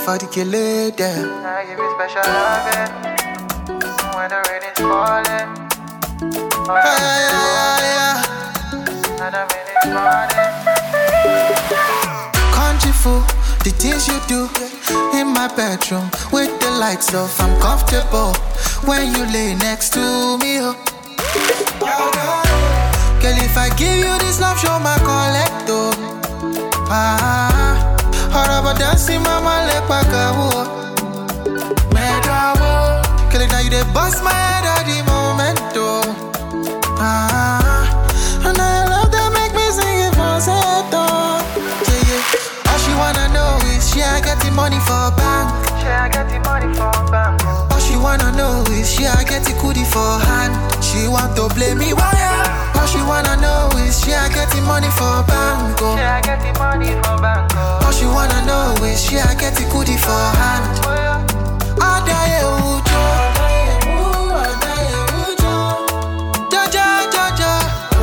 for the killer there. I give you special loving when the rain is falling. And the rain is falling. Country fool, the things you do in my bedroom with the lights off. I'm comfortable when you lay next to me. Oh. Girl, if I give you this love, show my collector. Horrible dancing, mama, let back a war. Girl, now you dey bust my head at the moment, though. And I love that make me sing it for falsetto. Yeah. All she wanna know is she I get the money for bank. All she wanna know is she I get the goodie for hand. She want to blame me, why? All she wanna know is she I get the money for bank. Oh. All she wanna know is she I get the goodie for hand. Adaye ujo, Jaja, Jaja,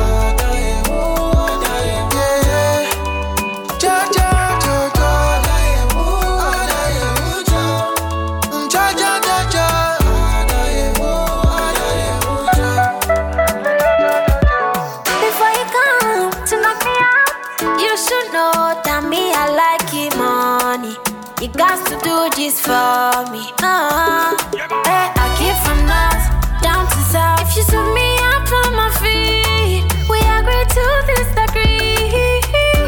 yeah, Jaja, Jaja, Jaja, Jaja. Before you come to knock me out, you should know that me, I like it money. You got to do this for me. Hey, I keep from north down to south. If you set me up on my feet, we agree to disagree.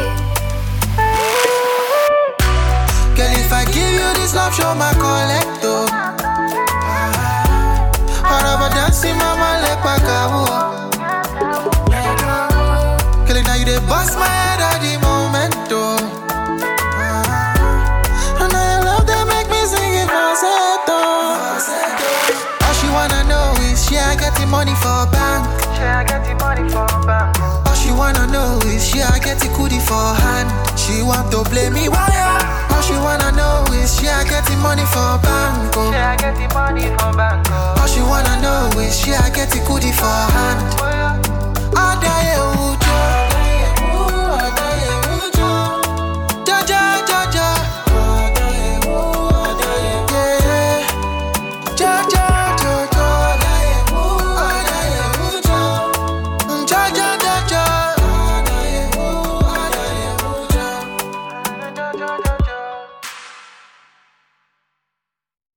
Girl, if I give you this love, show my collector. Horrible dancing, mama, let back a war. Girl, now you dey bust my head at the moment, though. And I love that make me sing it falsetto. All she wanna know is she I get the money for bank. All she wanna know is she I get the goodie for hand. She want to blame me, why? All she wanna know is she I get the money for bank. Oh. All she wanna know is she I get the goodie for